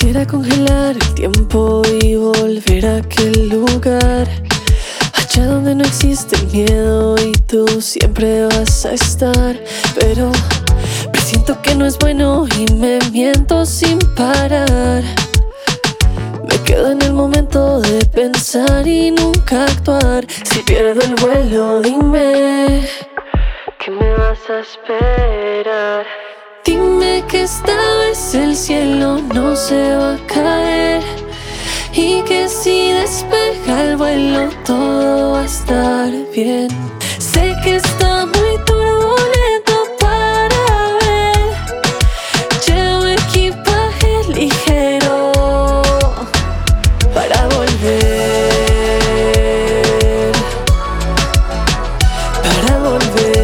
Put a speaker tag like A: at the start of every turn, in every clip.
A: Quisiera congelar el tiempo y volver a aquel lugar, allá donde no existe el miedo y tú siempre vas a estar. Pero presiento que no es bueno y me miento sin parar. Me quedo en el momento de pensar y nunca actuar. Si pierdo el vuelo, dime ¿qué me vas a esperar? Dime que esta vez el cielo no se va a caer y que si despeja el vuelo todo va a estar bien. Sé que está muy turbulento para ver. Llevo equipaje ligero para volver, para volver.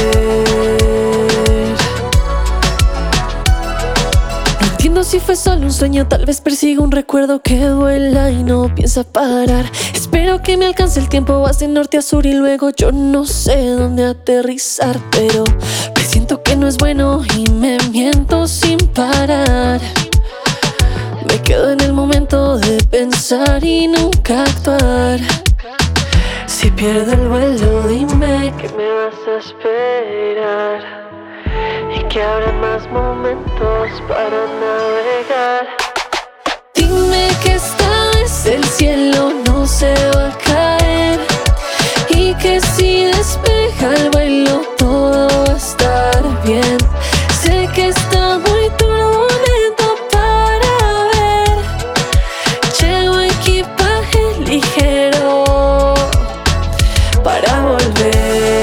A: No entiendo si fue solo un sueño, tal vez persigo un recuerdo que vuela y no piensa parar. Espero que me alcance el tiempo, vas de norte a sur y luego yo no sé dónde aterrizar. Pero presiento que no es bueno y me miento sin parar. Me quedo en el momento de pensar y nunca actuar. Si pierdo el vuelo, dime que me vas a esperar y que habrá más momentos para navegar. Dime que esta vez el cielo no se va a caer y que si despeja el vuelo todo va a estar bien. Sé que está muy turbulento para ver. Llevo equipaje ligero para volver,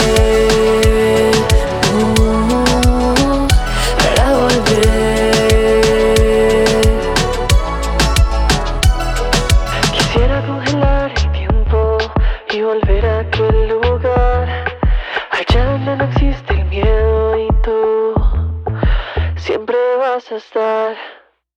A: para volver. Quisiera congelar el tiempo y volver a aquel lugar, allá donde no existe el miedo y tú siempre vas a estar.